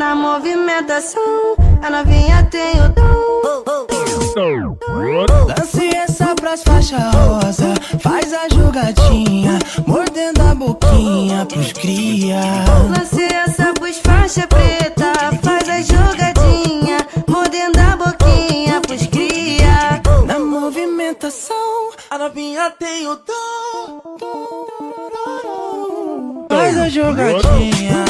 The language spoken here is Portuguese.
Na movimentação, a novinha tem o dom. Lance essa pras faixa rosa, faz a jogadinha, mordendo a boquinha pros cria. Lance essa pros faixa preta, faz a jogadinha, mordendo a boquinha pros cria. Na movimentação, a novinha tem o dom. Faz a jogadinha,